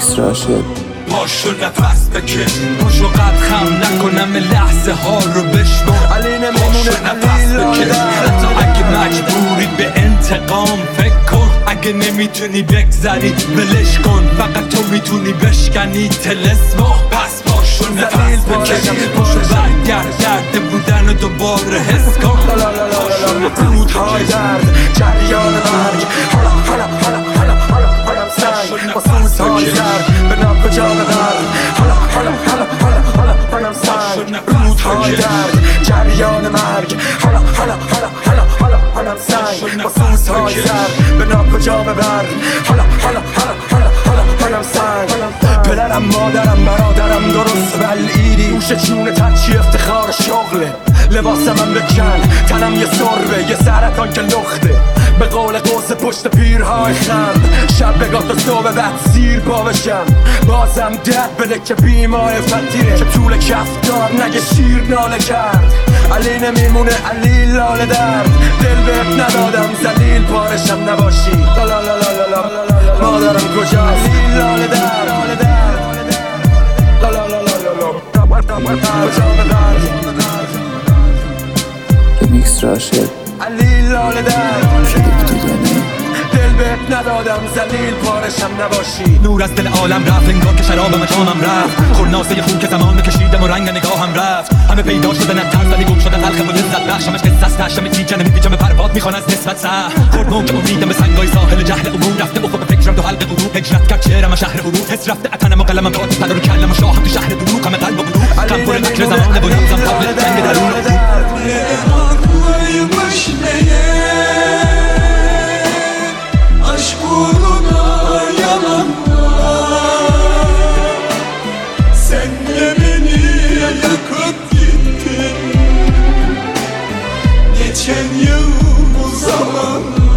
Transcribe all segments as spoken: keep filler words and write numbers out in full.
میکس راشد. پاشو نفس بکش، پاشو قد خم نکنم لحظه ها رو بشنو. پاشو نفس بکش، حتی اگه مجبوری به انتقام فکر کن. اگه نمیتونی بگذری ولش کن، فقط تو میتونی بشکنی طلسمو. پس پاشو نفس بکش، پاشو برگرد درد بودن و دوباره حس کن. رودهای درد، جریان مرگ، حالا حالا حالا حالا حالا حالم سنگ با سوزهای زرد به ناکجا ببر. حالا حالا حالا حالا حالا حالم سنگ، رودهای درد، جریان مرگ، حالا حالا حالا حالا حالا حالم سنگ با سوزهای زرد به ناکجا ببر. حالا حالا حالا حالا حالا حالم سنگ. پدرم مادرم برادرم درست بلعیدی، گوش جون تچی افتخار شغله. لباسم بکن تنم یه سربه، یه سرطان که لخته. به قول قوس پشت پیرهای خم، شب بگاه تا صبح بعد سیر پا بشم. بازم درد بده که بیمای فتیره، که طول کفتار نگه شیر ناله کرد. علی نمیمونه علی لاله درد، دل بهت ندادم زلیل پارشم نباشی. لالا لالا لالا مادرم کجا؟ علی لاله درد، لالا لالا لالا کجا بدرد؟ میکس راشد. علی لاله درد، کلیپ دیدنی دل بهت ندادم زلیل پارشم نباشی. نور از دل عالم رفت انگار که شراب مجامم رفت. خورناسه خون که زمان کشیدم و رنگ نگاهم رفت. همه پیدا شده نترس ولی گم شده تلخ و لذت بخشمش قصه است. هشتم تیجنه میپیچم پرواد میخوان از نسبت سه. خورد موج امیدم به سنگای ساحل جهل عموم رفته افق فکرم تو حلق غروب. هجرت کرد چهرم شهر غروب، حس رفته اتنم و قلمم کات پدر و کلم و شاهم تو شهر دروغ. همه قلب و غروب غم پر فکر زمانه و نمزم تابل جنگ درون. Aşk uğruna yalanlar, sen de beni yakıp gittin. Geçen yıl bu zamanlar.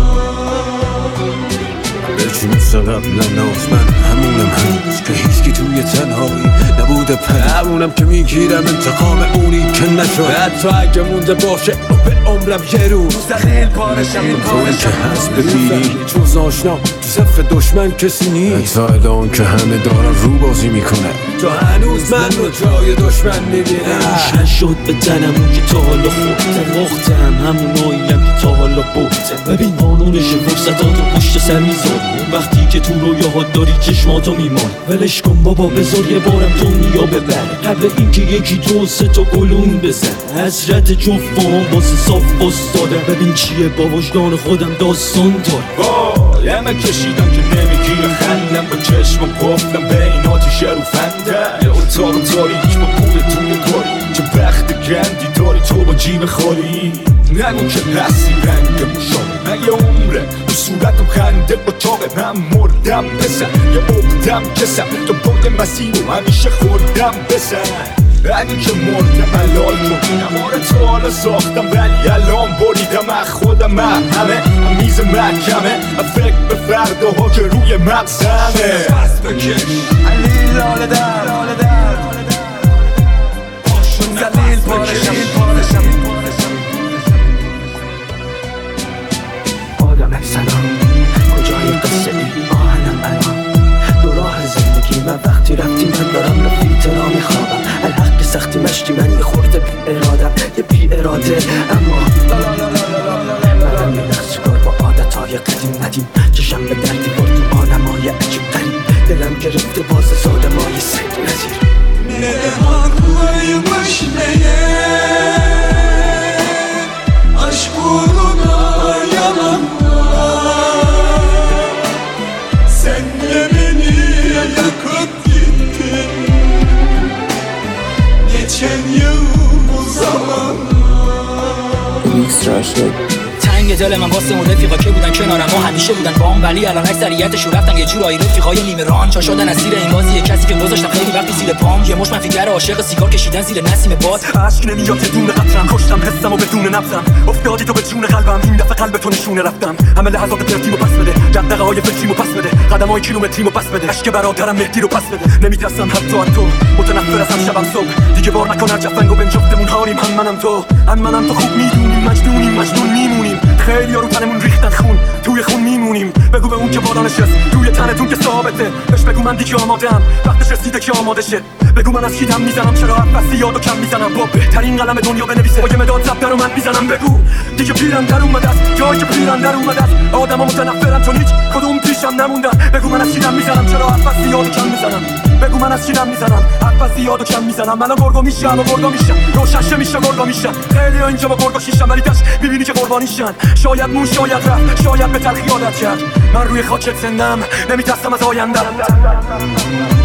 بچی مثل قبل ناز من همونم هنوز که هیچکی توی تنهایی نبوده پنه. همونم که میگیرم انتقام اونی که نشد. حتی اگه مونده باشه به عمرم یه روز زلیل پارشم طوری که هست ببینی جز آشنا تو صف دشمن کسی نیست. حتی الان که همه دارن رو بازی میکنه تو هنوز من رو جای دشمن میبینم. نشد به تنم اون که تا حالا خورده وقتم، هموناییم که تا حالا برده. ببین قانونش فرصتاتو پشت سر میذاری، وقتی که تو رویاها داری چشماتو میمانی. ولش کن بابا بذار یه بارم دنیا ببره، قبل اینکه یکی دو سه تا گلون بزن. حضرت جفتم واسه صاف استاده، ببین چیه با وجدان خودم داستان داره. وای همه کشیدم که نمیگیره خندم، با چشمم گفتم به این آتیشه رو فنده. یه اتاق تاریک با پول توی کاری، چه وقت گندی داری تو با جیب خالی. نگو که هستی رنگ مشابه، من یه عمره تو صورتم خنده اتاقه. من مردم بزن یه عقدم کسم، تو بود مسیر و همیشه خوردم بزن. اگه که مردم حلال کن، نماره تو حالا ساختم ولی الان بریدم از خودم. من همه میز محکمه، فکر به فردا ها که روی مغزمه. دست بکش علی لاله درد، زلیل پارشم پارشم. آدم سلام کجای قصه ای آهنم الان؟ دو راه زندگی من وقتی رفتی من دارم رفیق را میخوابم. الحق که سختی مشتی من یه خورده بی ارادم، یه بی اراده. اما منم یه نقص کار با عادت های قدیم ندیم. چشم به دردی بردیم آدم های عجیب قریب. دلم گرفته باز سادم های سید نزیر. Ne haklıymış meğer, aşk uğruna yalanlar. Sen de beni yakıp gittin. Geçen yıl bu zamanlar. میکس راشد. تنگ دل من واسه اون رفیقا که بودن کنارم و همیشه بودن بام، ولی الان اکثریتشون رفتن یه جورایی رفیقای نیمه ران. چا شدن اسیر این بازی، یه کسی که گذاشتم خیلی وقتی زیر پام. یه مش منفیگر عاشق سیگار کشیدن زیر نسیم باد. عشق نمیاد یه دونه قطرم، کشتم حسم و بدون نبضم. افتادی تو به جون قلبم، این دفعه قلب تو نشونه رفتم. همه لحظات پرتیمو پس بده، دغدغه های فکریمو پس بده، قدمای کیلومتریمو پس بده. عشق برادرم مهدی رو پس بده، نمیترسم حتی از تو، متنفر ازم شبم صبح. دیگه بار نکن جفنگو بهم جفتمون هاریم، هم منم تو هم منم تو. خوب میدونیم مجنونیم مجنون میمونیم. خیلی ها رو تنمون ریختن خون، توی خون میمونیم. بگو به اون که بالا نشست توی تنتون که ثابته، بهش بگو من دیگه آمادم، وقتش رسیده که آماده شه. بگو من از کی دم میزنم، چرا حرف یاد و کم میزنم، با بهترین قلم دنیا بنویسه، با یه مداد زبده رو من میزنم. بگو دیگه پیرم در اومده است، جایی که پیرم در اومده است. آدما متنفرن چون هیچ کدوم پیشم نموندن. بگو من از کی دم میزنم، چرا حرف یاد و کم میزنم. بگو من از کی دم میزنم، حرف یاد و کم میزنم. من گرگا میشم و گرگا میشم، روششه میشه گرگا میشم. خیلی ها اینجا با گرگا شیشم، ولی داش میبینی که قربانیشن. شاید مون شاید رفت، شاید به تلخی عادت کرد. من روی خاکت زندم، نمیترسم از آیندم.